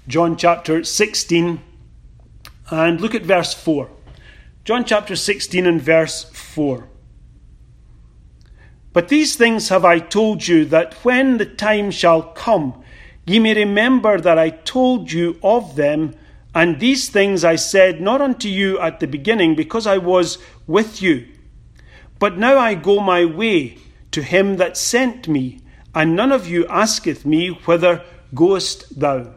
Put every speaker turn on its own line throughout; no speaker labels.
John chapter 16 and look at verse 4. John chapter 16 and verse 4. But these things have I told you, that when the time shall come, ye may remember that I told you of them. And these things I said not unto you at the beginning, because I was with you. But now I go my way to him that sent me, and none of you asketh me, Whither goest thou?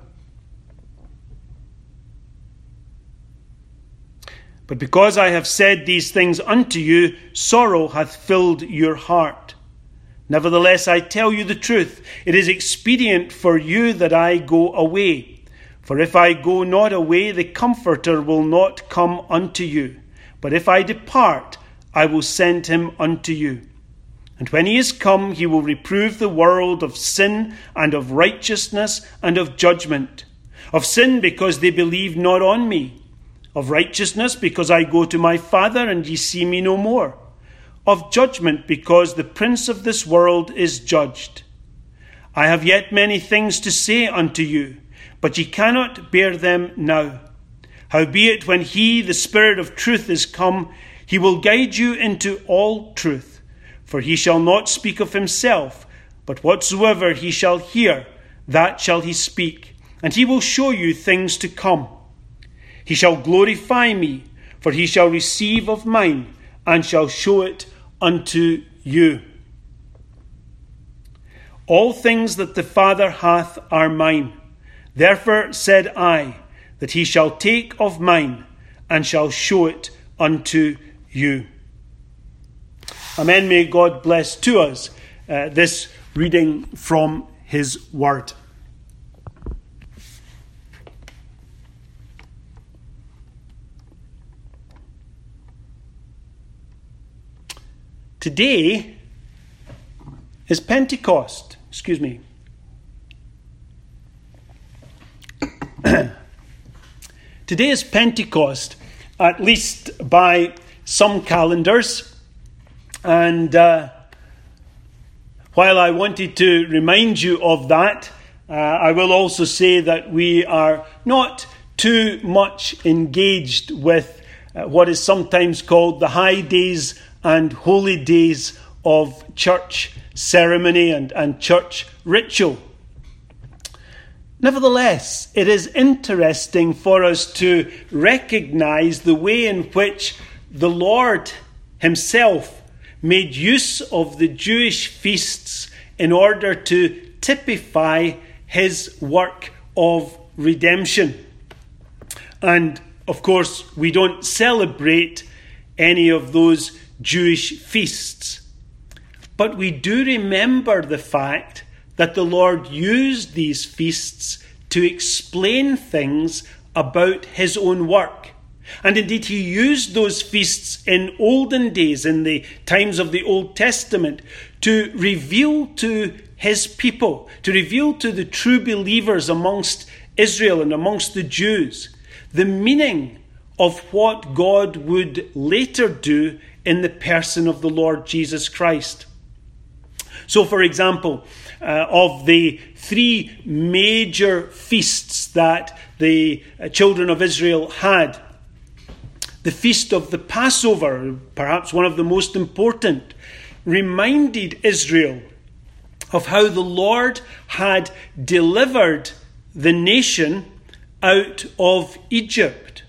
But because I have said these things unto you, sorrow hath filled your heart. Nevertheless, I tell you the truth, it is expedient for you that I go away. For if I go not away, the Comforter will not come unto you. But if I depart, I will send him unto you. And when he is come, he will reprove the world of sin and of righteousness and of judgment. Of sin, because they believe not on me. Of righteousness, because I go to my Father, and ye see me no more. Of judgment, because the prince of this world is judged. I have yet many things to say unto you, but ye cannot bear them now. Howbeit, when he, the Spirit of truth, is come, he will guide you into all truth. For he shall not speak of himself, but whatsoever he shall hear, that shall he speak, and he will show you things to come. He shall glorify me, for he shall receive of mine, and shall show it unto you. All things that the Father hath are mine. Therefore said I, that he shall take of mine, and shall show it unto you. Amen. May God bless to us this reading from his word. Today is Pentecost. Excuse me. Today is Pentecost, at least by some calendars. And while I wanted to remind you of that, I will also say that we are not too much engaged with what is sometimes called the high days and holy days of church ceremony and church ritual. Nevertheless, it is interesting for us to recognize the way in which the Lord himself made use of the Jewish feasts in order to typify his work of redemption. And of course, we don't celebrate any of those Jewish feasts. But we do remember the fact that the Lord used these feasts to explain things about his own work. And indeed, he used those feasts in olden days, in the times of the Old Testament, to reveal to his people, to reveal to the true believers amongst Israel and amongst the Jews, the meaning of what God would later do in the person of the Lord Jesus Christ. So, for example, of the three major feasts that the children of Israel had, the feast of the Passover, perhaps one of the most important, reminded Israel of how the Lord had delivered the nation out of Egypt,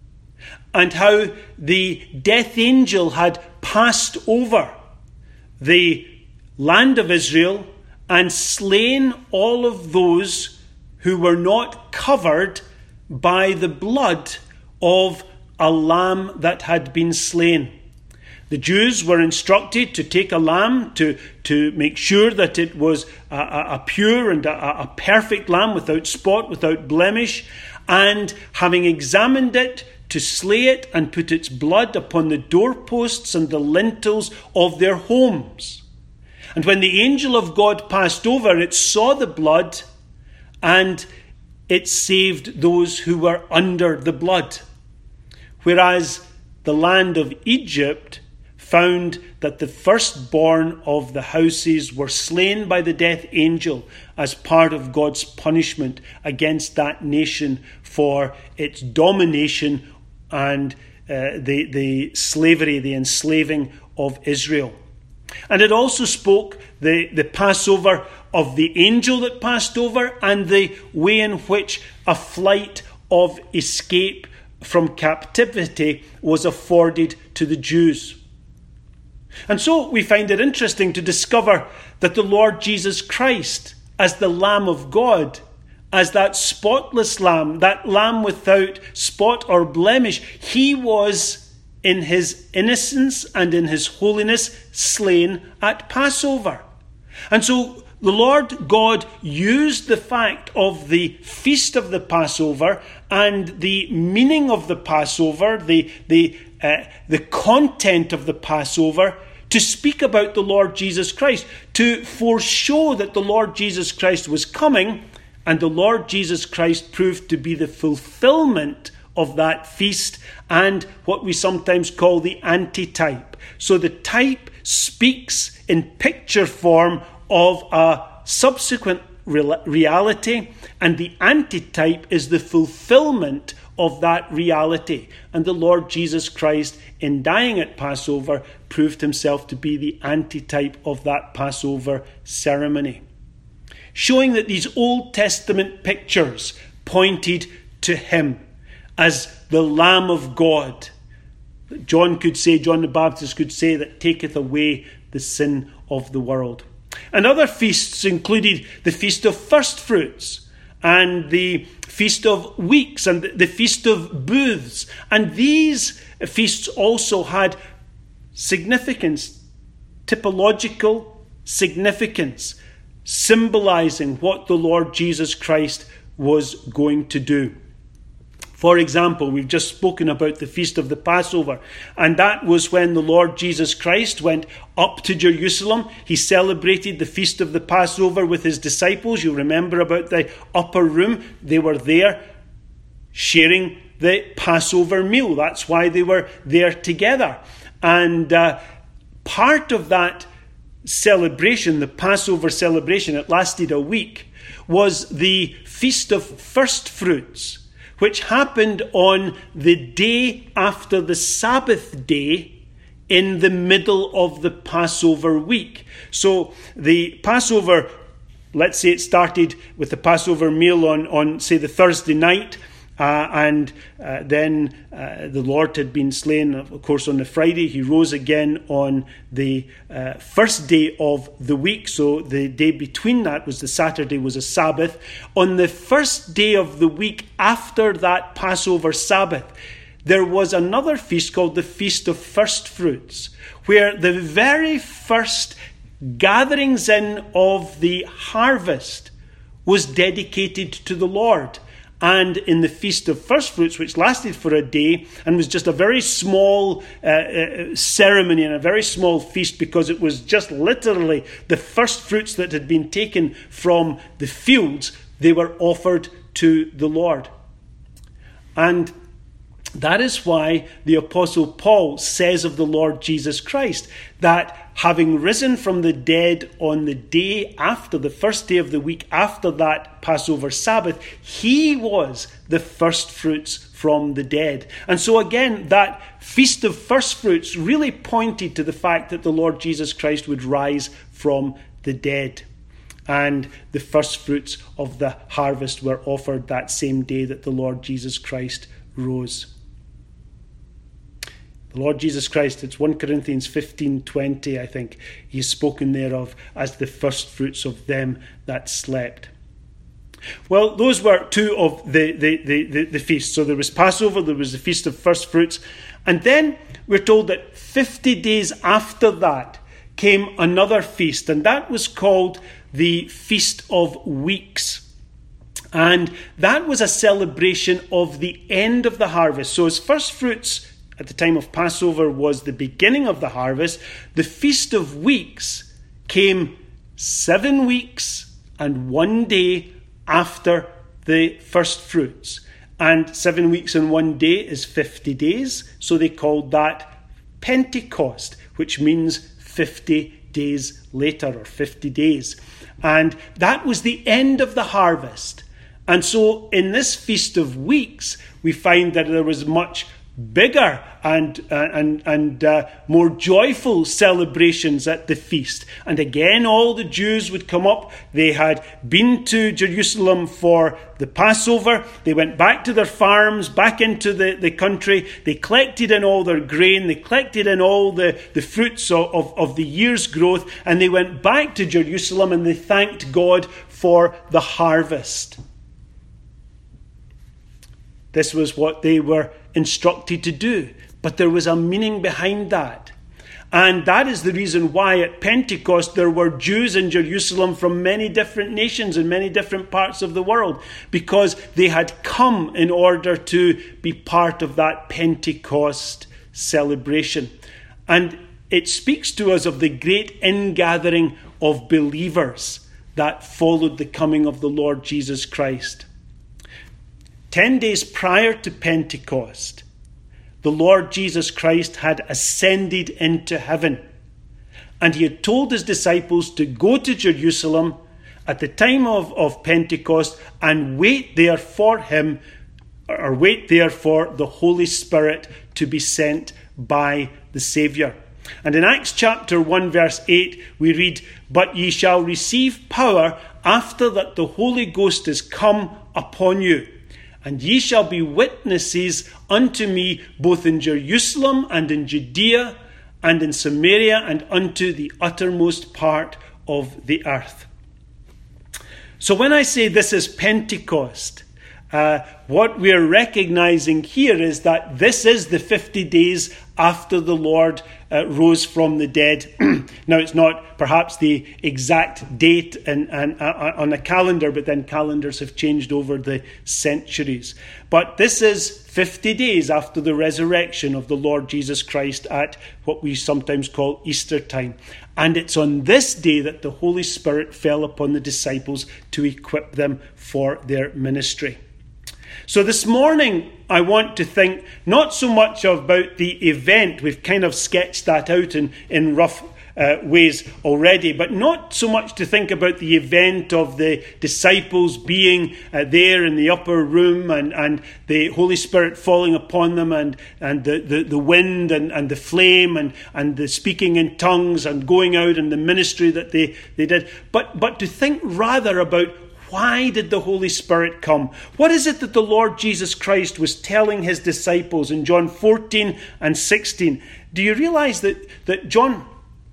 and how the death angel had passed over the land of Israel and slain all of those who were not covered by the blood of a lamb that had been slain. The Jews were instructed to take a lamb to make sure that it was a pure and a perfect lamb without spot, without blemish, and having examined it, to slay it and put its blood upon the doorposts and the lintels of their homes. And when the angel of God passed over, it saw the blood and it saved those who were under the blood. Whereas the land of Egypt found that the firstborn of the houses were slain by the death angel as part of God's punishment against that nation for its domination and the slavery, the enslaving of Israel. And it also spoke the Passover of the angel that passed over and the way in which a flight of escape from captivity was afforded to the Jews. And so we find it interesting to discover that the Lord Jesus Christ, as the Lamb of God, as that spotless lamb, that lamb without spot or blemish, he was in his innocence and in his holiness slain at Passover. And so the Lord God used the fact of the feast of the Passover and the meaning of the Passover, the content of the Passover, to speak about the Lord Jesus Christ, to foreshow that the Lord Jesus Christ was coming, and the Lord Jesus Christ proved to be the fulfillment of that feast and what we sometimes call the antitype. So the type speaks in picture form of a subsequent reality, and the antitype is the fulfillment of that reality. And the Lord Jesus Christ, in dying at Passover, proved himself to be the antitype of that Passover ceremony, showing that these Old Testament pictures pointed to him as the Lamb of God. John the Baptist could say, that taketh away the sin of the world. And other feasts included the Feast of First Fruits and the Feast of Weeks and the Feast of Booths. And these feasts also had significance, typological significance, symbolizing what the Lord Jesus Christ was going to do. For example, we've just spoken about the Feast of the Passover, and that was when the Lord Jesus Christ went up to Jerusalem. He celebrated the Feast of the Passover with his disciples. You remember about the upper room. They were there sharing the Passover meal. That's why they were there together. And part of that celebration, the Passover celebration, it lasted a week, was the Feast of First Fruits, which happened on the day after the Sabbath day in the middle of the Passover week. So the Passover, let's say it started with the Passover meal on say, the Thursday night, and then the Lord had been slain, of course, on the Friday. He rose again on the first day of the week. So the day between that was the Saturday, was a Sabbath. On the first day of the week after that Passover Sabbath, there was another feast called the Feast of First Fruits, where the very first gatherings in of the harvest was dedicated to the Lord. And in the Feast of First Fruits, which lasted for a day and was just a very small ceremony and a very small feast, because it was just literally the first fruits that had been taken from the fields, they were offered to the Lord. And that is why the Apostle Paul says of the Lord Jesus Christ that having risen from the dead on the day after, the first day of the week after that Passover Sabbath, he was the first fruits from the dead. And so again, that Feast of First Fruits really pointed to the fact that the Lord Jesus Christ would rise from the dead. And the first fruits of the harvest were offered that same day that the Lord Jesus Christ rose. The Lord Jesus Christ, it's 1 Corinthians 15:20, I think, he's spoken thereof as the first fruits of them that slept. Well, those were two of the feasts. So there was Passover, there was the Feast of First Fruits, and then we're told that 50 days after that came another feast, and that was called the Feast of Weeks. And that was a celebration of the end of the harvest. So as first fruits at the time of Passover was the beginning of the harvest, the Feast of Weeks came 7 weeks and 1 day after the first fruits. And 7 weeks and 1 day is 50 days, so they called that Pentecost, which means 50 days later, or 50 days. And that was the end of the harvest. And so in this Feast of Weeks, we find that there was much bigger and more joyful celebrations at the feast. And again, all the Jews would come up. They had been to Jerusalem for the Passover. They went back to their farms, back into the country. They collected in all their grain. They collected in all the fruits of the year's growth. And they went back to Jerusalem and they thanked God for the harvest. This was what they were instructed to do. But there was a meaning behind that. And that is the reason why at Pentecost there were Jews in Jerusalem from many different nations and many different parts of the world, because they had come in order to be part of that Pentecost celebration. And it speaks to us of the great ingathering of believers that followed the coming of the Lord Jesus Christ. 10 days prior to Pentecost, the Lord Jesus Christ had ascended into heaven. And he had told his disciples to go to Jerusalem at the time of Pentecost and wait there for him, or wait there for the Holy Spirit to be sent by the Saviour. And in Acts chapter 1 verse 8 we read, "But ye shall receive power after that the Holy Ghost is come upon you. And ye shall be witnesses unto me both in Jerusalem and in Judea and in Samaria and unto the uttermost part of the earth." So when I say this is Pentecost, what we're recognizing here is that this is the 50 days after the Lord rose from the dead. Now, it's not perhaps the exact date on a calendar, but then calendars have changed over the centuries. But this is 50 days after the resurrection of the Lord Jesus Christ at what we sometimes call Easter time. And it's on this day that the Holy Spirit fell upon the disciples to equip them for their ministry. So this morning, I want to think not so much about the event. We've kind of sketched that out in rough ways already, but not so much to think about the event of the disciples being there in the upper room and the Holy Spirit falling upon them and the wind and the flame and the speaking in tongues and going out and the ministry that they did, but to think rather about why did the Holy Spirit come? What is it that the Lord Jesus Christ was telling his disciples in John 14 and 16? Do you realize that John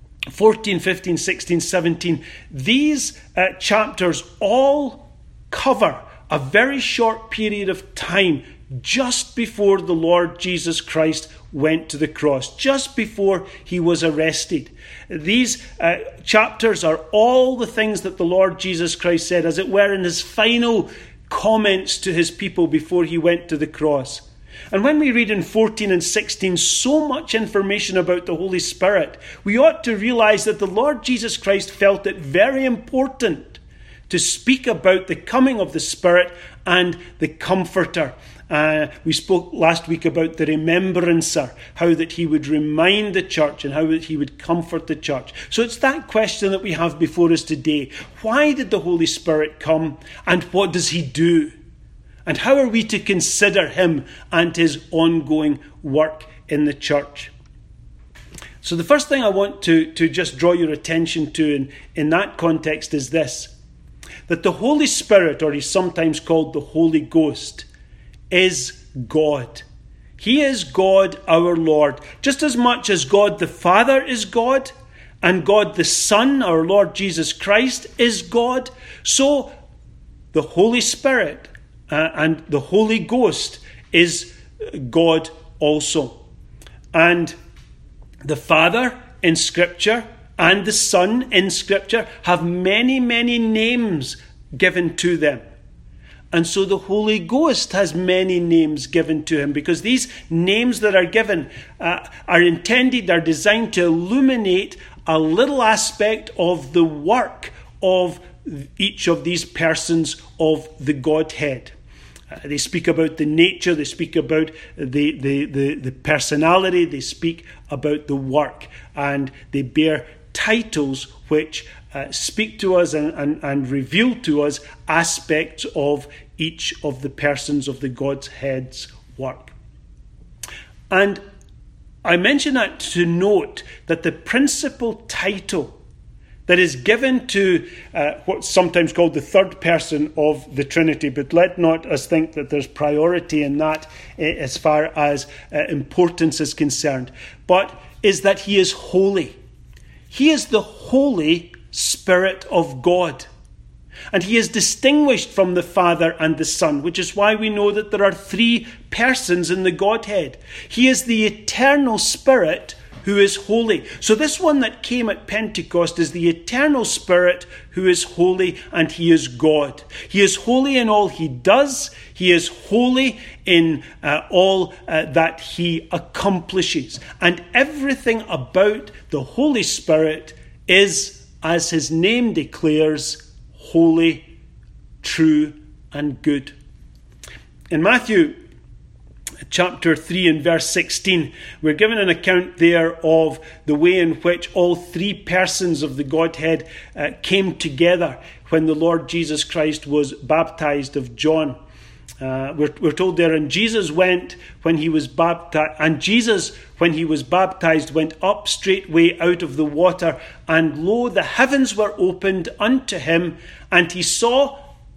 14, 15, 16, 17, these chapters all cover a very short period of time just before the Lord Jesus Christ went to the cross, just before he was arrested. These chapters are all the things that the Lord Jesus Christ said, as it were, in his final comments to his people before he went to the cross. And when we read in 14 and 16 so much information about the Holy Spirit, we ought to realize that the Lord Jesus Christ felt it very important to speak about the coming of the Spirit and the Comforter. We spoke last week about the remembrancer, how that he would remind the church and how that he would comfort the church. So it's that question that we have before us today. Why did the Holy Spirit come, and what does he do? And how are we to consider him and his ongoing work in the church? So the first thing I want to just draw your attention to in that context is this, that the Holy Spirit, or he's sometimes called the Holy Ghost, is God. He is God, our Lord. Just as much as God the Father is God, and God the Son, our Lord Jesus Christ, is God, so the Holy Spirit and the Holy Ghost is God also. And the Father in Scripture and the Son in Scripture have many, many names given to them. And so the Holy Ghost has many names given to him, because these names that are given are designed to illuminate a little aspect of the work of each of these persons of the Godhead. They speak about the nature, they speak about the personality, they speak about the work, and they bear titles which speak to us and reveal to us aspects of each of the persons of the Godhead's work. And I mention that to note that the principal title that is given to what's sometimes called the third person of the Trinity, but let not us think that there's priority in that as far as importance is concerned, but is that he is holy. He is the Holy Spirit of God. And he is distinguished from the Father and the Son, which is why we know that there are three persons in the Godhead. He is the eternal Spirit who is holy. So this one that came at Pentecost is the eternal Spirit who is holy, and he is God. He is holy in all he does. He is holy in all that he accomplishes. And everything about the Holy Spirit is, as his name declares, holy, true, and good. In Matthew chapter 3 and verse 16, we're given an account there of the way in which all three persons of the Godhead came together when the Lord Jesus Christ was baptized of John. We're told there, and Jesus went when he was baptized, and Jesus, when he was baptized, went up straightway out of the water, and lo, the heavens were opened unto him, and he saw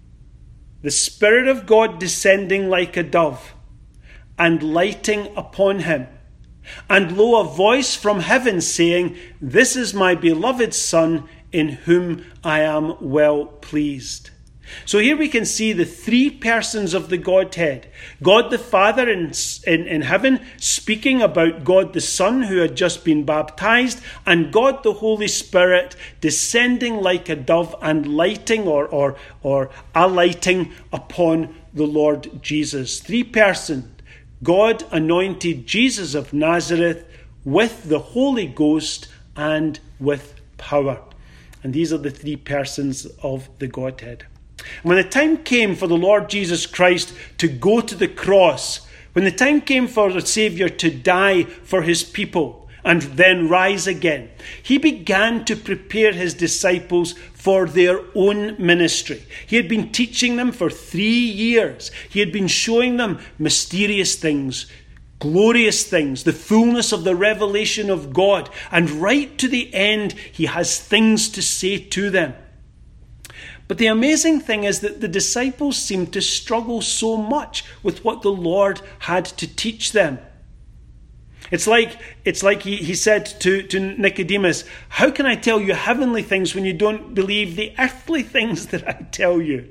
the Spirit of God descending like a dove, and lighting upon him. And lo, a voice from heaven saying, This is my beloved Son, in whom I am well pleased. So here we can see the three persons of the Godhead. God the Father in heaven speaking about God the Son who had just been baptized, and God the Holy Spirit descending like a dove and lighting or alighting upon the Lord Jesus. Three persons. God anointed Jesus of Nazareth with the Holy Ghost and with power. And these are the three persons of the Godhead. When the time came for the Lord Jesus Christ to go to the cross, when the time came for the Saviour to die for his people and then rise again, he began to prepare his disciples for their own ministry. He had been teaching them for 3 years. He had been showing them mysterious things, glorious things, the fullness of the revelation of God. And right to the end, he has things to say to them. But the amazing thing is that the disciples seemed to struggle so much with what the Lord had to teach them. It's like he said to Nicodemus, how can I tell you heavenly things when you don't believe the earthly things that I tell you?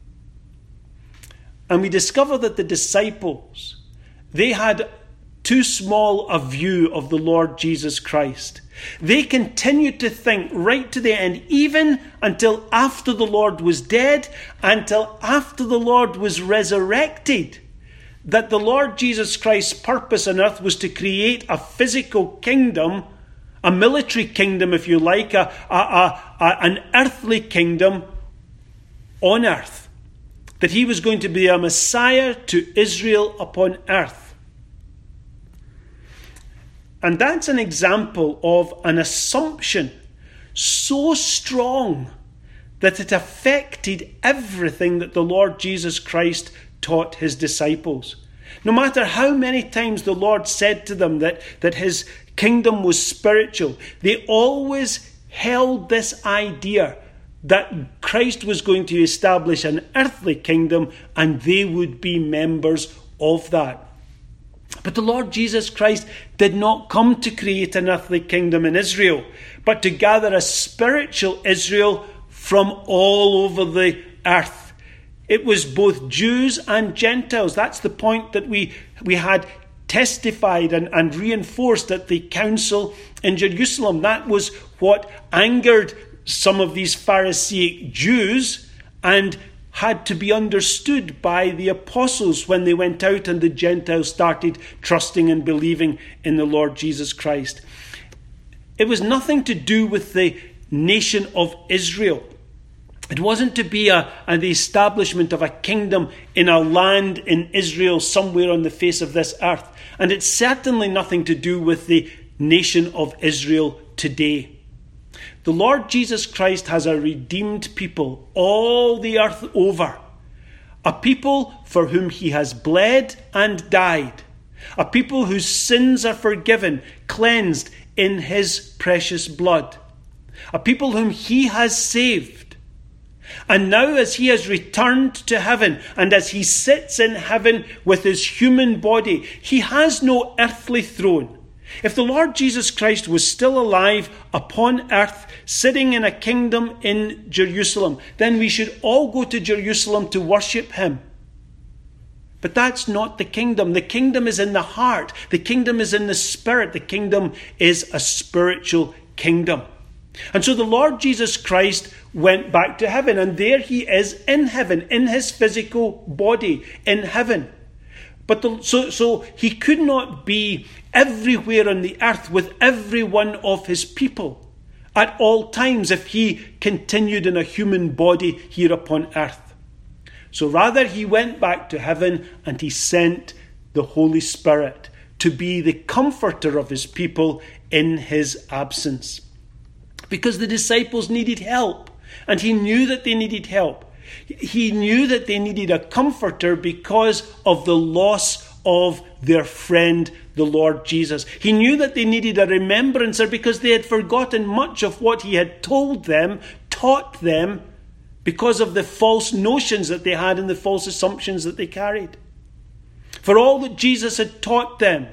And we discover that the disciples, they had too small a view of the Lord Jesus Christ. They continued to think right to the end, even until after the Lord was dead, until after the Lord was resurrected, that the Lord Jesus Christ's purpose on earth was to create a physical kingdom, a military kingdom, if you like, an earthly kingdom on earth. That he was going to be a Messiah to Israel upon earth. And that's an example of an assumption so strong that it affected everything that the Lord Jesus Christ taught his disciples. No matter how many times the Lord said to them that his kingdom was spiritual, they always held this idea that Christ was going to establish an earthly kingdom and they would be members of that. But the Lord Jesus Christ did not come to create an earthly kingdom in Israel, but to gather a spiritual Israel from all over the earth. It was both Jews and Gentiles. That's the point that we had testified and reinforced at the council in Jerusalem. That was what angered some of these Pharisaic Jews and had to be understood by the apostles when they went out and the Gentiles started trusting and believing in the Lord Jesus Christ. It was nothing to do with the nation of Israel. It wasn't to be the establishment of a kingdom in a land in Israel somewhere on the face of this earth. And it's certainly nothing to do with the nation of Israel today. The Lord Jesus Christ has a redeemed people all the earth over. A people for whom he has bled and died. A people whose sins are forgiven, cleansed in his precious blood. A people whom he has saved. And now as he has returned to heaven, and as he sits in heaven with his human body, he has no earthly throne. If the Lord Jesus Christ was still alive upon earth, sitting in a kingdom in Jerusalem, then we should all go to Jerusalem to worship him. But that's not the kingdom. The kingdom is in the heart. The kingdom is in the spirit. The kingdom is a spiritual kingdom. And so the Lord Jesus Christ went back to heaven, and there he is in heaven, in his physical body, in heaven. But so he could not be everywhere on the earth with every one of his people at all times if he continued in a human body here upon earth. So rather he went back to heaven and he sent the Holy Spirit to be the comforter of his people in his absence. Because the disciples needed help, and he knew that they needed help. He knew that they needed a comforter because of the loss of their friend, the Lord Jesus. He knew that they needed a remembrancer because they had forgotten much of what he had told them, taught them, because of the false notions that they had and the false assumptions that they carried. For all that Jesus had taught them,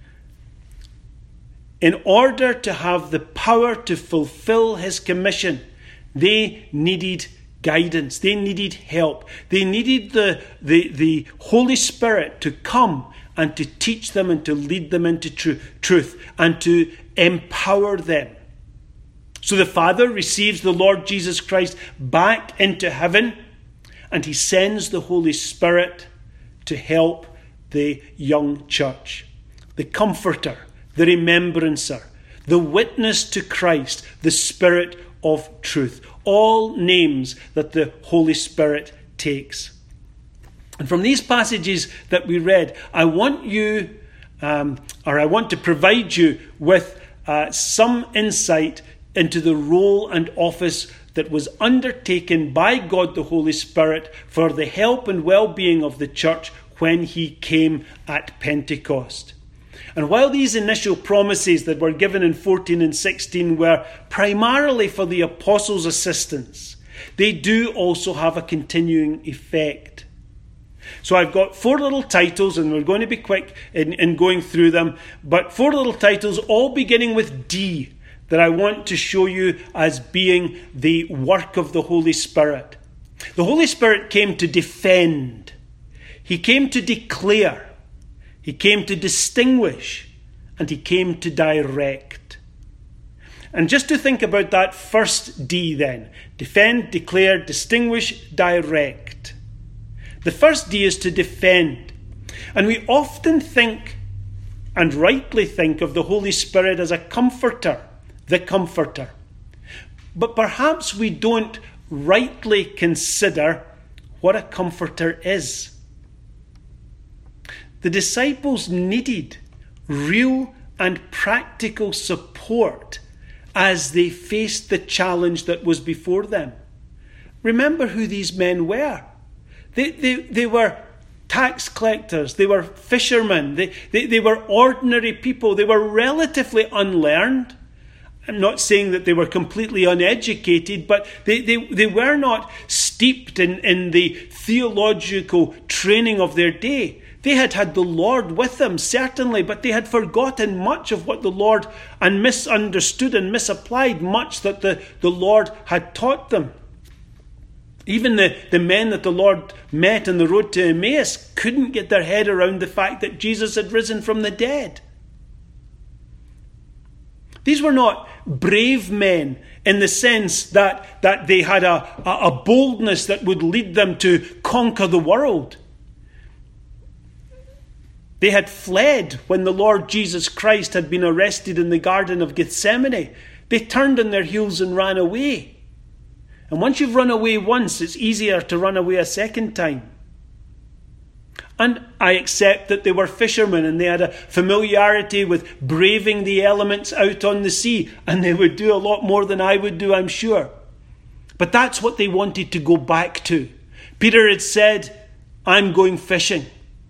in order to have the power to fulfill his commission, they needed guidance. They needed help. They needed the Holy Spirit to come and to teach them and to lead them into truth and to empower them. So the Father receives the Lord Jesus Christ back into heaven, and he sends the Holy Spirit to help the young church, the comforter, the remembrancer, the witness to Christ, the Spirit of truth. All names that the Holy Spirit takes. And from these passages that we read, I want to provide you with some insight into the role and office that was undertaken by God the Holy Spirit for the help and well-being of the church when he came at Pentecost. And while these initial promises that were given in 14 and 16 were primarily for the apostles' assistance, they do also have a continuing effect. So I've got 4 little titles, and we're going to be quick in going through them, but 4 little titles all beginning with D that I want to show you as being the work of the Holy Spirit. The Holy Spirit came to defend. He came to declare. He came to distinguish, and he came to direct. And just to think about that first D then, defend, declare, distinguish, direct. The first D is to defend. And we often think, and rightly think, of the Holy Spirit as a comforter, the comforter. But perhaps we don't rightly consider what a comforter is. The disciples needed real and practical support as they faced the challenge that was before them. Remember who these men were. They were tax collectors. They were fishermen. They were ordinary people. They were relatively unlearned. I'm not saying that they were completely uneducated, but they were not steeped in the theological training of their day. They had had the Lord with them, certainly, but they had forgotten much of what the Lord, and misunderstood and misapplied much that the Lord had taught them. Even the men that the Lord met on the road to Emmaus couldn't get their head around the fact that Jesus had risen from the dead. These were not brave men in the sense that they had a boldness that would lead them to conquer the world. They had fled when the Lord Jesus Christ had been arrested in the Garden of Gethsemane. They turned on their heels and ran away. And once you've run away once, it's easier to run away a second time. And I accept that they were fishermen and they had a familiarity with braving the elements out on the sea. And they would do a lot more than I would do, I'm sure. But that's what they wanted to go back to. Peter had said, I'm going fishing.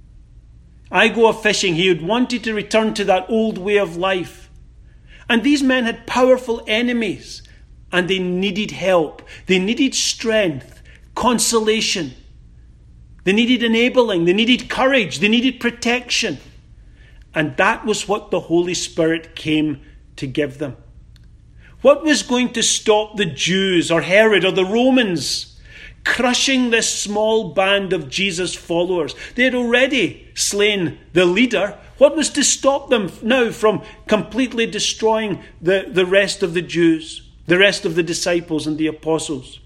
I go a-fishing. He had wanted to return to that old way of life. And these men had powerful enemies. And they needed help. They needed strength, consolation. They needed enabling. They needed courage. They needed protection. And that was what the Holy Spirit came to give them. What was going to stop the Jews or Herod or the Romans crushing this small band of Jesus followers? They had already slain the leader. What was to stop them now from completely destroying the rest of the Jews, the rest of the disciples and the apostles?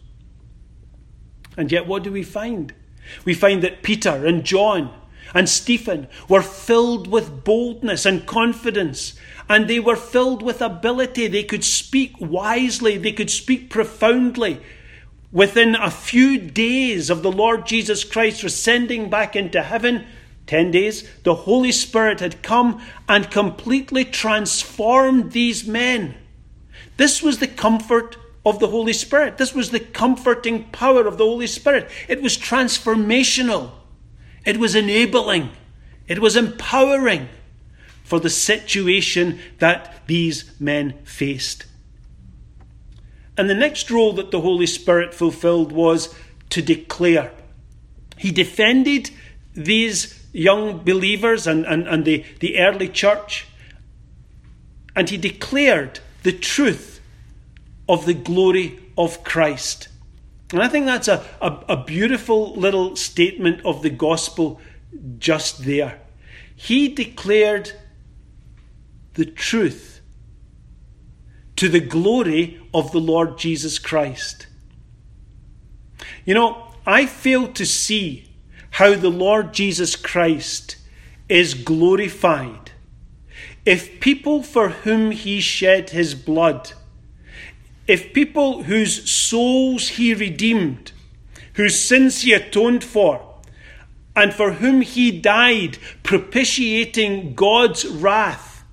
And yet what do we find? We find that Peter and John and Stephen were filled with boldness and confidence, and they were filled with ability. They could speak wisely. They could speak profoundly. Within a few days of the Lord Jesus Christ ascending back into heaven, 10 days, the Holy Spirit had come and completely transformed these men. This was the comfort of the Holy Spirit. This was the comforting power of the Holy Spirit. It was transformational. It was enabling. It was empowering for the situation that these men faced. And the next role that the Holy Spirit fulfilled was to declare. He defended these young believers and the early church, and he declared the truth of the glory of Christ. And I think that's a beautiful little statement of the gospel just there. He declared the truth to the glory of the Lord Jesus Christ. You know, I fail to see how the Lord Jesus Christ is glorified if people for whom he shed his blood, if people whose souls he redeemed, whose sins he atoned for, and for whom he died propitiating God's wrath,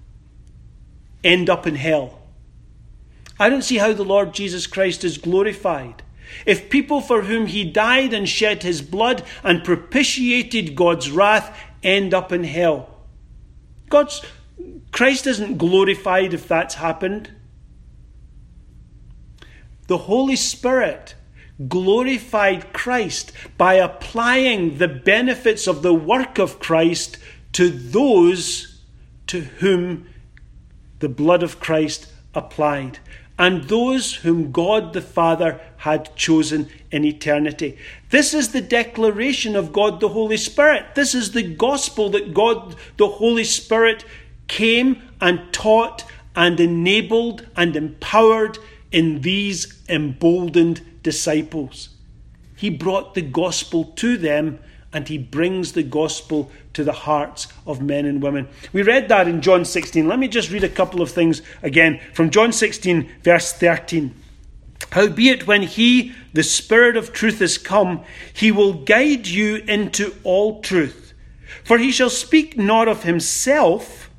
end up in hell. I don't see how the Lord Jesus Christ is glorified if people for whom he died and shed his blood and propitiated God's wrath end up in hell. Christ isn't glorified if that's happened. The Holy Spirit glorified Christ by applying the benefits of the work of Christ to those to whom the blood of Christ applied, and those whom God the Father had chosen in eternity. This is the declaration of God the Holy Spirit. This is the gospel that God the Holy Spirit came and taught and enabled and empowered in these emboldened disciples. He brought the gospel to them, and he brings the gospel to the hearts of men and women. We read that in John 16. Let me just read a couple of things again from John 16, verse 13. Howbeit when he, the Spirit of truth, is come, he will guide you into all truth. For he shall speak not of himself.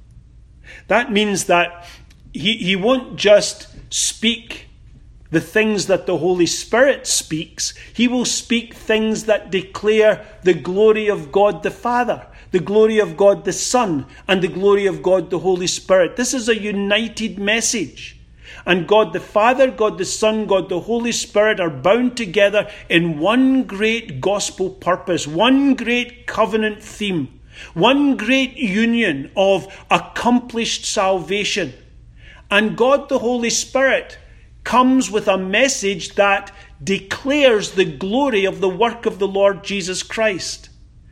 That means that he won't just speak the things that the Holy Spirit speaks. He will speak things that declare the glory of God the Father, the glory of God the Son, and the glory of God the Holy Spirit. This is a united message. And God the Father, God the Son, God the Holy Spirit are bound together in one great gospel purpose, one great covenant theme, one great union of accomplished salvation. And God the Holy Spirit comes with a message that declares the glory of the work of the Lord Jesus Christ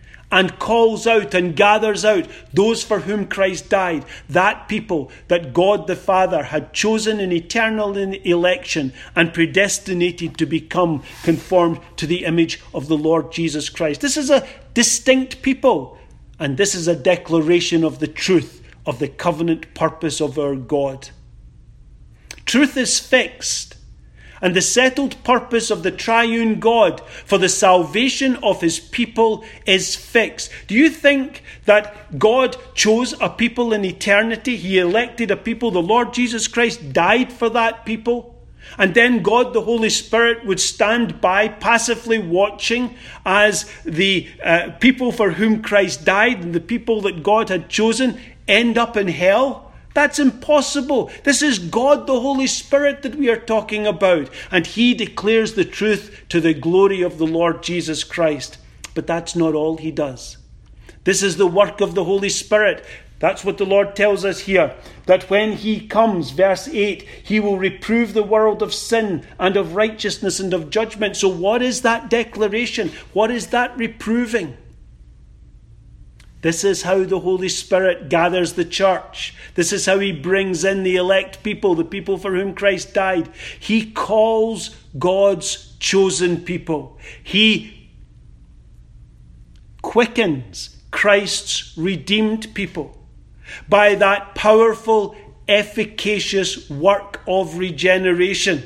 and calls out and gathers out those for whom Christ died, that people that God the Father had chosen in eternal election and predestinated to become conformed to the image of the Lord Jesus Christ. This is a distinct people, and this is a declaration of the truth of the covenant purpose of our God. Truth is fixed, And the settled purpose of the triune God for the salvation of his people is fixed. Do you think that God chose a people in eternity? He elected a people. The Lord Jesus Christ died for that people. And then God, the Holy Spirit, would stand by passively watching as the people for whom Christ died and the people that God had chosen end up in hell? That's impossible. This is God, the Holy Spirit, that we are talking about. And he declares the truth to the glory of the Lord Jesus Christ. But that's not all he does. This is the work of the Holy Spirit. That's what the Lord tells us here. That when he comes, verse 8, he will reprove the world of sin and of righteousness and of judgment. So what is that declaration? What is that reproving? This is how the Holy Spirit gathers the church. This is how he brings in the elect people, the people for whom Christ died. He calls God's chosen people. He quickens Christ's redeemed people by that powerful, efficacious work of regeneration.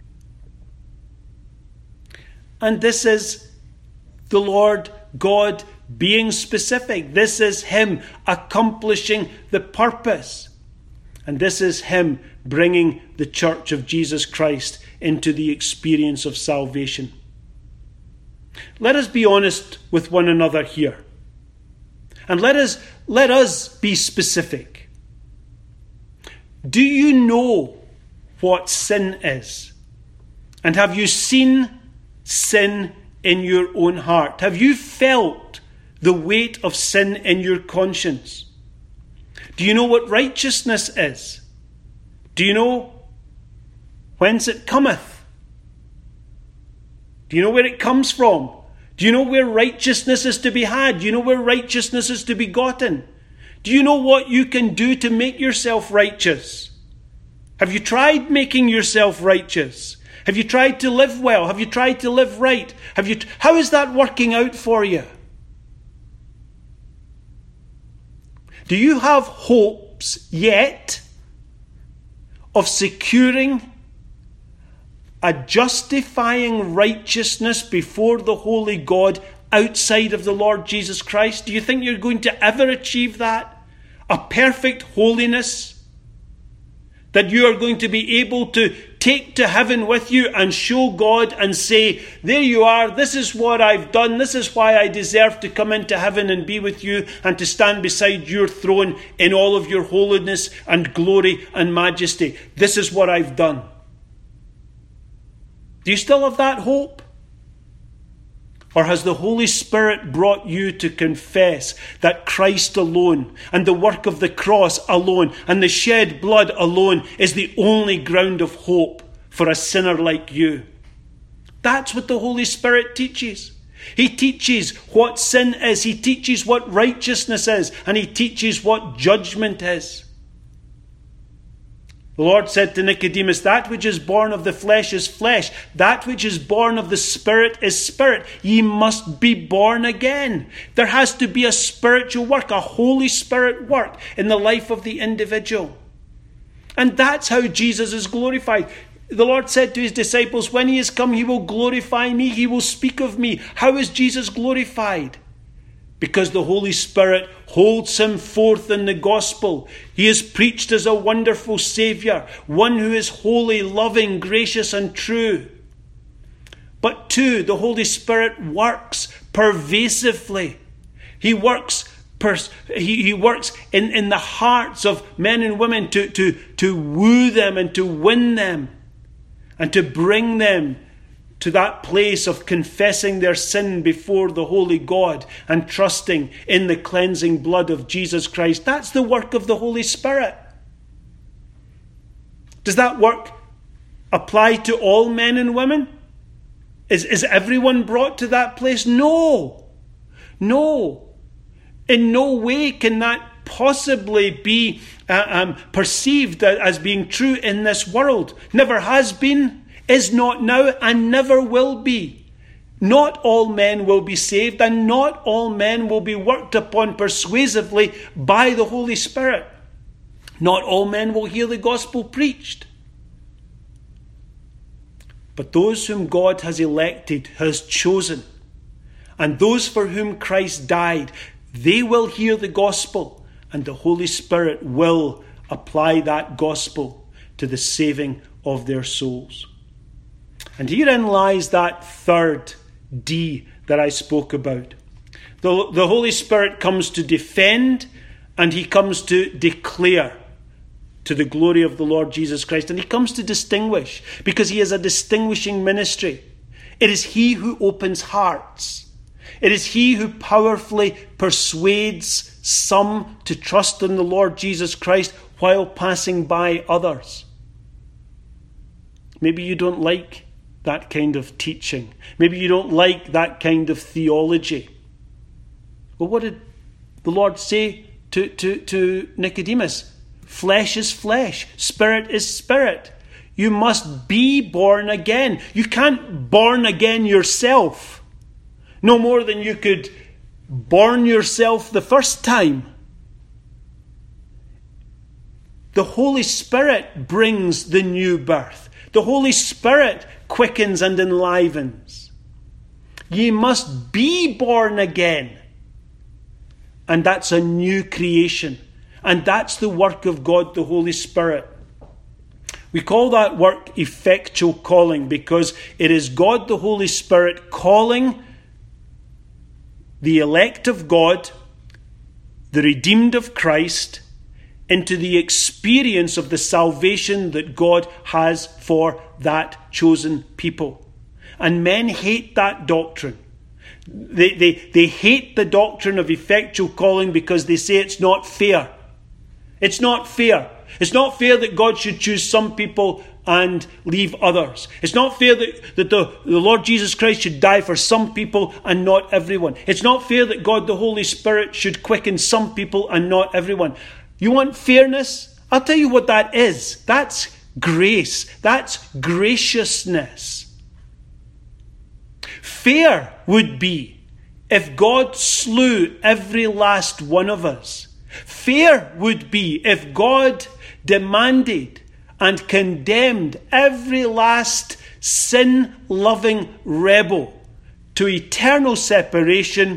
And this is the Lord God being specific. This is him accomplishing the purpose. And this is him bringing the church of Jesus Christ into the experience of salvation. Let us be honest with one another here. And let us be specific. Do you know what sin is? And have you seen sin in your own heart? Have you felt the weight of sin in your conscience? Do you know what righteousness is? Do you know whence it cometh? Do you know where it comes from? Do you know where righteousness is to be had? Do you know where righteousness is to be gotten? Do you know what you can do to make yourself righteous? Have you tried making yourself righteous? Have you tried to live well? Have you tried to live right? How is that working out for you? Do you have hopes yet of securing a justifying righteousness before the holy God outside of the Lord Jesus Christ? Do you think you're going to ever achieve that? A perfect holiness that you are going to be able to take to heaven with you and show God and say, there you are, this is what I've done, this is why I deserve to come into heaven and be with you and to stand beside your throne in all of your holiness and glory and majesty. This is what I've done. Do you still have that hope? Or has the Holy Spirit brought you to confess that Christ alone and the work of the cross alone and the shed blood alone is the only ground of hope for a sinner like you? That's what the Holy Spirit teaches. He teaches what sin is. He teaches what righteousness is. And he teaches what judgment is. The Lord said to Nicodemus, that which is born of the flesh is flesh. That which is born of the Spirit is spirit. Ye must be born again. There has to be a spiritual work, a Holy Spirit work in the life of the individual. And that's how Jesus is glorified. The Lord said to his disciples, when he is come, he will glorify me. He will speak of me. How is Jesus glorified? Because the Holy Spirit holds him forth in the gospel. He is preached as a wonderful Saviour, one who is holy, loving, gracious and true. But two, the Holy Spirit works pervasively. He works in the hearts of men and women to woo them and to win them and to bring them to that place of confessing their sin before the holy God and trusting in the cleansing blood of Jesus Christ. That's the work of the Holy Spirit. Does that work apply to all men and women? Is everyone brought to that place? No. No. In no way can that possibly be perceived as being true in this world. Never has been, is not now, and never will be. Not all men will be saved, and not all men will be worked upon persuasively by the Holy Spirit. Not all men will hear the gospel preached. But those whom God has elected, has chosen, and those for whom Christ died, they will hear the gospel, and the Holy Spirit will apply that gospel to the saving of their souls. And herein lies that third D that I spoke about. The Holy Spirit comes to defend, and he comes to declare to the glory of the Lord Jesus Christ. And he comes to distinguish, because he is a distinguishing ministry. It is he who opens hearts. It is he who powerfully persuades some to trust in the Lord Jesus Christ while passing by others. Maybe you don't like that kind of teaching. Maybe you don't like that kind of theology. Well, what did the Lord say to Nicodemus? Flesh is flesh, spirit is spirit. You must be born again. You can't born again yourself. No more than you could born yourself the first time. The Holy Spirit brings the new birth. The Holy Spirit quickens and enlivens. Ye must be born again. And that's a new creation. And that's the work of God, the Holy Spirit. We call that work effectual calling, because it is God, the Holy Spirit, calling the elect of God, the redeemed of Christ, into the experience of the salvation that God has for that chosen people. And men hate that doctrine. They hate the doctrine of effectual calling because they say it's not fair. It's not fair. It's not fair that God should choose some people and leave others. It's not fair that the Lord Jesus Christ should die for some people and not everyone. It's not fair that God, the Holy Spirit, should quicken some people and not everyone. You want fairness? I'll tell you what that is. That's grace. That's graciousness. Fair would be if God slew every last one of us. Fair would be if God demanded and condemned every last sin-loving rebel to eternal separation.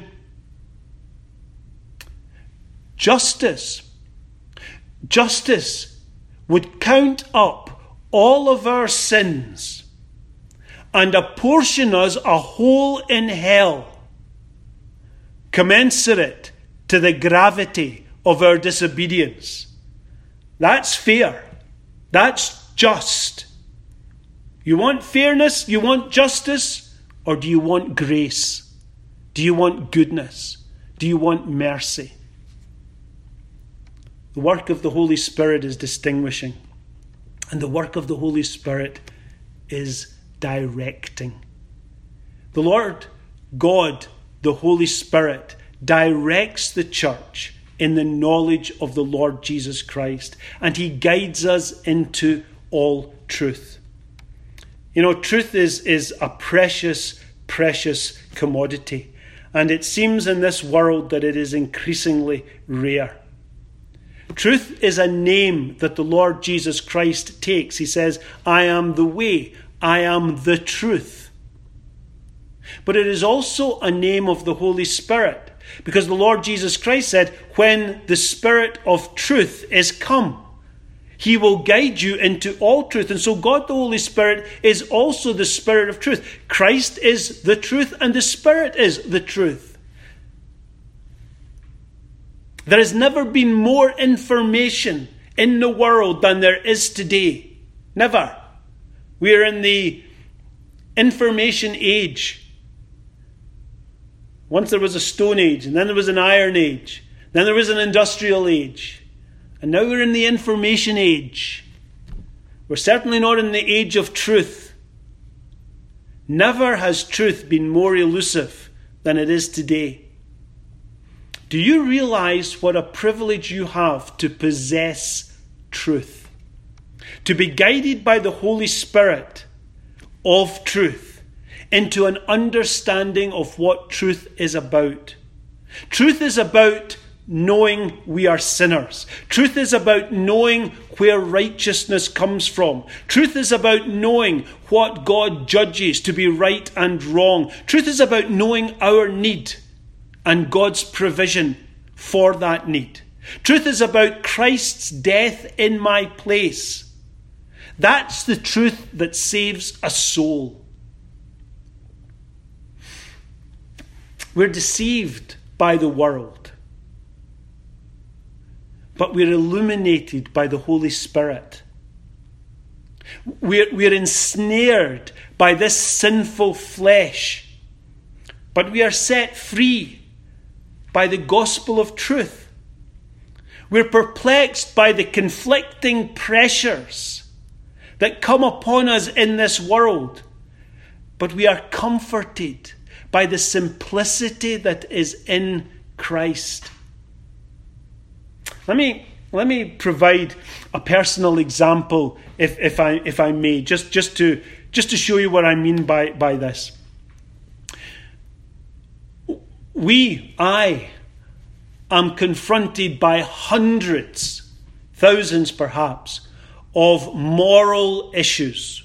Justice would count up all of our sins and apportion us a hole in hell commensurate to the gravity of our disobedience. That's fair. That's just. You want fairness? You want justice? Or do you want grace? Do you want goodness? Do you want mercy? The work of the Holy Spirit is distinguishing. And the work of the Holy Spirit is directing. The Lord God, the Holy Spirit, directs the church in the knowledge of the Lord Jesus Christ. And he guides us into all truth. You know, truth is a precious, precious commodity. And it seems in this world that it is increasingly rare. Truth is a name that the Lord Jesus Christ takes. He says, I am the way, I am the truth. But it is also a name of the Holy Spirit, because the Lord Jesus Christ said, when the Spirit of truth is come, he will guide you into all truth. And so God, the Holy Spirit, is also the Spirit of truth. Christ is the truth, and the Spirit is the truth. There has never been more information in the world than there is today. Never. We are in the information age. Once there was a stone age, and then there was an iron age, then there was an industrial age, and now we're in the information age. We're certainly not in the age of truth. Never has truth been more elusive than it is today. Do you realize what a privilege you have to possess truth? To be guided by the Holy Spirit of truth into an understanding of what truth is about. Truth is about knowing we are sinners. Truth is about knowing where righteousness comes from. Truth is about knowing what God judges to be right and wrong. Truth is about knowing our need and God's provision for that need. Truth is about Christ's death in my place. That's the truth that saves a soul. We're deceived by the world, but we're illuminated by the Holy Spirit. We're ensnared by this sinful flesh, but we are set free by the gospel of truth. We're perplexed by the conflicting pressures that come upon us in this world, but we are comforted by the simplicity that is in Christ. Let me provide a personal example, if I may, just to show you what I mean by this. I am confronted by hundreds, thousands perhaps, of moral issues,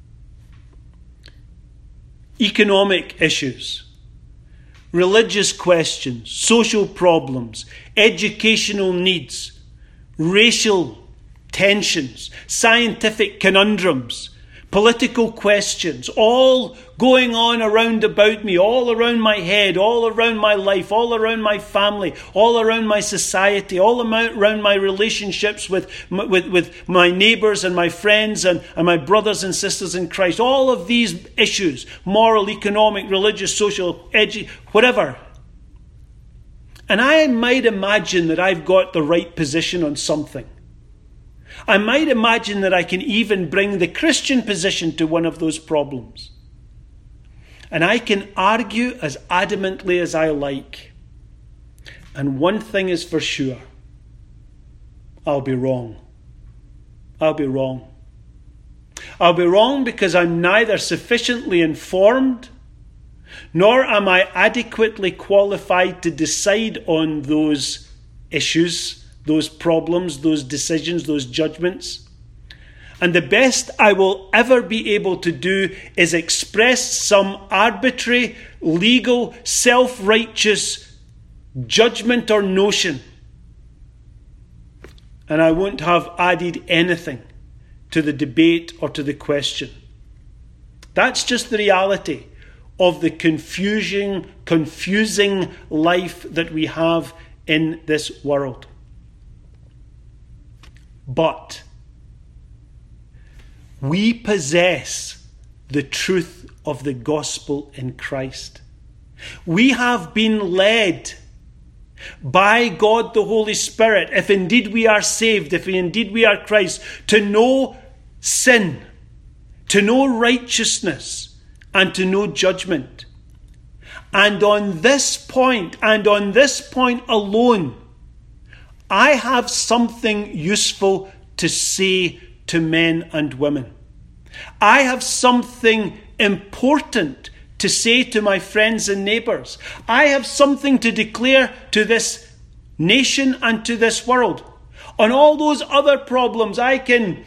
economic issues, religious questions, social problems, educational needs, racial tensions, scientific conundrums, political questions, all going on around about me, all around my head, all around my life, all around my family, all around my society, all around my relationships with my neighbours and my friends and my brothers and sisters in Christ. All of these issues, moral, economic, religious, social, whatever. And I might imagine that I've got the right position on something. I might imagine that I can even bring the Christian position to one of those problems. And I can argue as adamantly as I like. And one thing is for sure. I'll be wrong. I'll be wrong. I'll be wrong because I'm neither sufficiently informed, nor am I adequately qualified to decide on those issues, those problems, those decisions, those judgments. And the best I will ever be able to do is express some arbitrary, legal, self-righteous judgment or notion. And I won't have added anything to the debate or to the question. That's just the reality of the confusing life that we have in this world. But we possess the truth of the gospel in Christ. We have been led by God the Holy Spirit, if indeed we are saved, if indeed we are Christ, to know sin, to know righteousness, and to know judgment. And on this point, and on this point alone, I have something useful to say to men and women. I have something important to say to my friends and neighbours. I have something to declare to this nation and to this world. On all those other problems, I can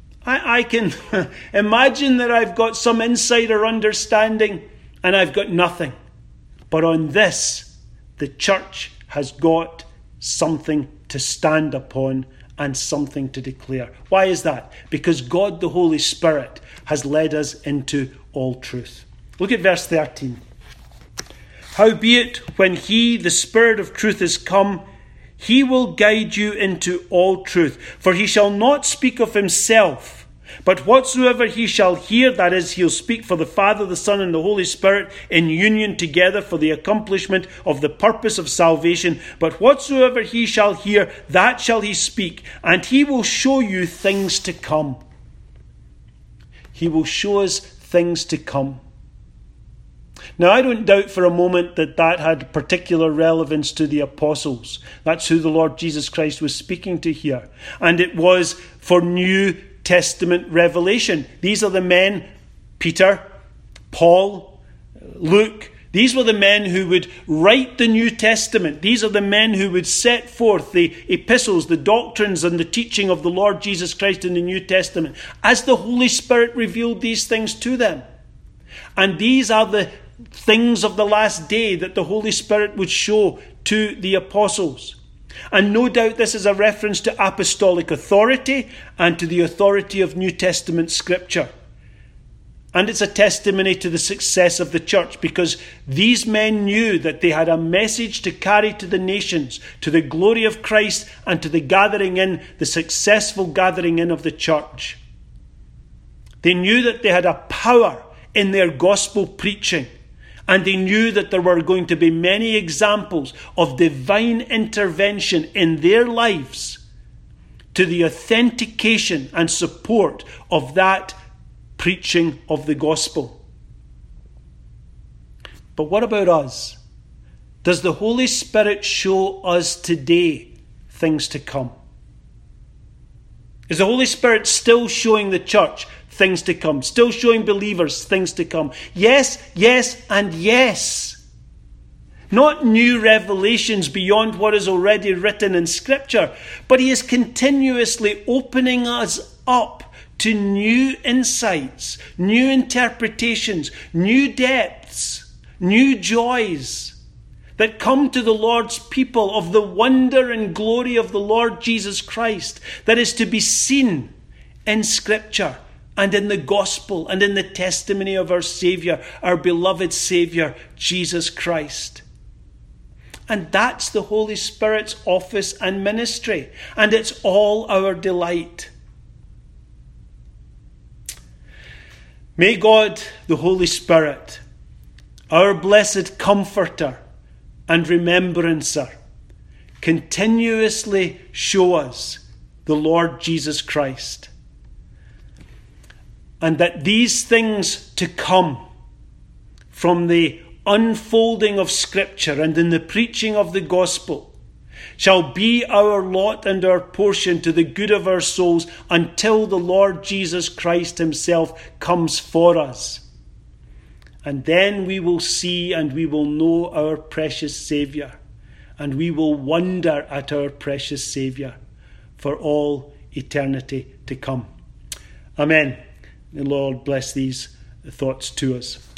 imagine that I've got some insider understanding and I've got nothing. But on this, the church has got something to stand upon and something to declare. Why is that? Because God the Holy Spirit has led us into all truth. Look at verse 13. Howbeit, when he, the Spirit of truth, is come, he will guide you into all truth. For he shall not speak of himself, but whatsoever he shall hear, that is, he'll speak for the Father, the Son, and the Holy Spirit in union together for the accomplishment of the purpose of salvation. But whatsoever he shall hear, that shall he speak, and he will show you things to come. He will show us things to come. Now, I don't doubt for a moment that had particular relevance to the apostles. That's who the Lord Jesus Christ was speaking to here. And it was for New Testament revelation. These are the men, Peter, Paul, Luke, These were the men who would write the New Testament. These are the men who would set forth the epistles, the doctrines and the teaching of the Lord Jesus Christ in the New Testament, as the Holy Spirit revealed these things to them. And these are the things of the last day that the Holy Spirit would show to the apostles. And no doubt this is a reference to apostolic authority and to the authority of New Testament scripture. And it's a testimony to the success of the church, because these men knew that they had a message to carry to the nations, to the glory of Christ and to the gathering in, the successful gathering in of the church. They knew that they had a power in their gospel preaching, and they knew that there were going to be many examples of divine intervention in their lives to the authentication and support of that preaching of the gospel. But what about us? Does the Holy Spirit show us today things to come? Is the Holy Spirit still showing the church things to come? Still showing believers things to come? Yes, yes, and yes. Not new revelations beyond what is already written in Scripture, but He is continuously opening us up to new insights, new interpretations, new depths, new joys that come to the Lord's people of the wonder and glory of the Lord Jesus Christ that is to be seen in Scripture and in the gospel and in the testimony of our Saviour, our beloved Saviour, Jesus Christ. And that's the Holy Spirit's office and ministry, and it's all our delight. May God, the Holy Spirit, our blessed Comforter and Remembrancer, continuously show us the Lord Jesus Christ. And that these things to come from the unfolding of Scripture and in the preaching of the gospel shall be our lot and our portion to the good of our souls until the Lord Jesus Christ Himself comes for us. And then we will see and we will know our precious Saviour, and we will wonder at our precious Saviour for all eternity to come. Amen. May the Lord bless these thoughts to us.